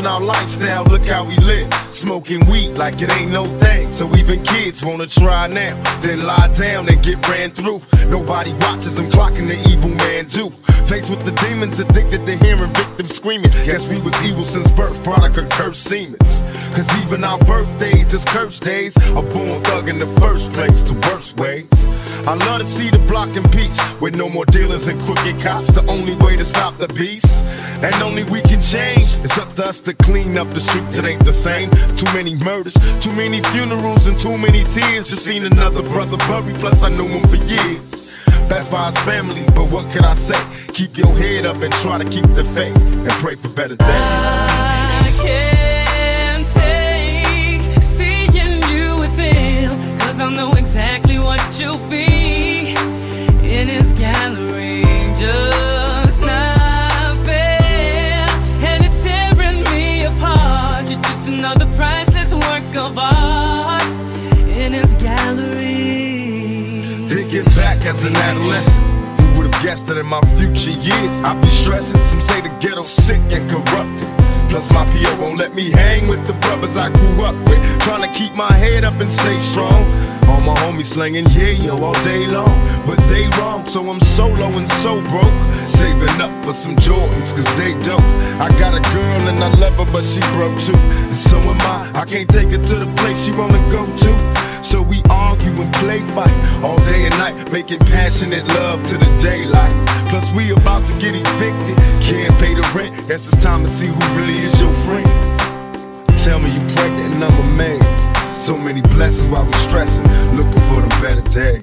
flashing our lifestyle, look how we live. Smoking weed like it ain't no thing. So even kids wanna try now, then lie down and get ran through. Nobody watches them clocking the evil man do. Faced with the demons, addicted to hearing victims screaming. Guess we was evil since birth, product of cursed semens. Cause even our birthdays is cursed days. A born thug in the first place, the worst ways. I love to see the block in peace, with no more dealers and crooked cops. The only way to stop the beast, and only we can change. It's up to us to clean up the streets, it ain't the same. Too many murders, too many funerals, and too many tears. Just seen another brother buried, plus I knew him for years. Passed by his family, but what can I say? Keep your head up and try to keep the faith, and pray for better days. I can't take seeing you with him, cause I know exactly what you'll be in his gallery. Just not fair, and it's tearing me apart. You're just another priceless work of art in his gallery. Thinking back as an adolescent, who would've guessed that in my future years I'd be stressing? Some say the ghetto's sick and corrupted, plus my PO won't let me hang with the brothers I grew up with. Trying to keep my head up and stay strong. All my homies slinging yo all day long, but they wrong, so I'm so low and so broke. Saving up for some Jordans, cause they dope. I got a girl and I love her, but she broke too, and so am I can't take her to the place she wanna go to. So we argue and play fight all day and night, making passionate love to the daylight. Plus we about to get evicted, can't pay the rent. Guess it's time to see who really is your friend. Tell me you pregnant and I'm amazed. So many blessings while we stressing, looking for them better days.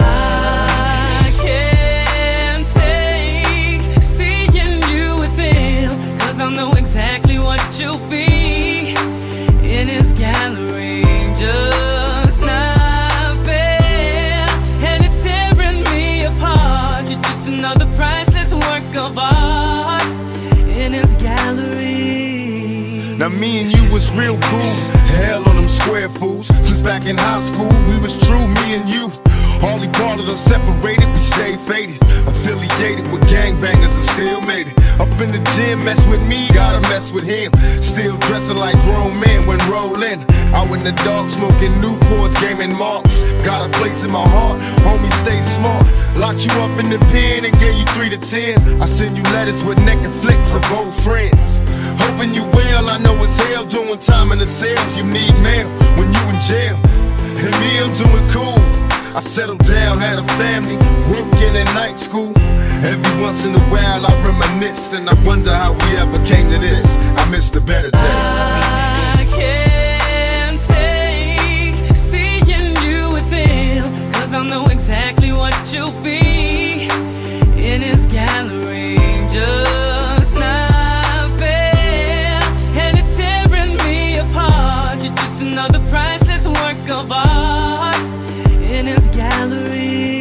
I can't take seeing you with him, cause I know exactly what you'll be in his gallery. Just not fair, and it's tearing me apart. You're just another priceless work of art in his gallery. Now me and you was real cool, hell on them square fools. Since back in high school, we was true, me and you. Hardly parted or separated, we stayed faded. Affiliated with gangbangers and still made it. Up in the gym, mess with me, gotta mess with him. Still dressing like grown men when rolling. Out in the dark, smoking Newports, gaming marks. Got a place in my heart, homie, stay smart. Locked you up in the pen and gave you 3 to 10. I send you letters with naked flicks of old friends. Hoping you well, I know it's hell doing time in the cells. You need mail when you in jail, and me, I'm doing cool. I settled down, had a family, working at night school. Every once in a while I reminisce, and I wonder how we ever came to this. I miss the better days. I can't take seeing you with him, cause I know exactly what you'll be in his gallery. Just not fair, and it's tearing me apart. You're just another priceless work of art in his gallery.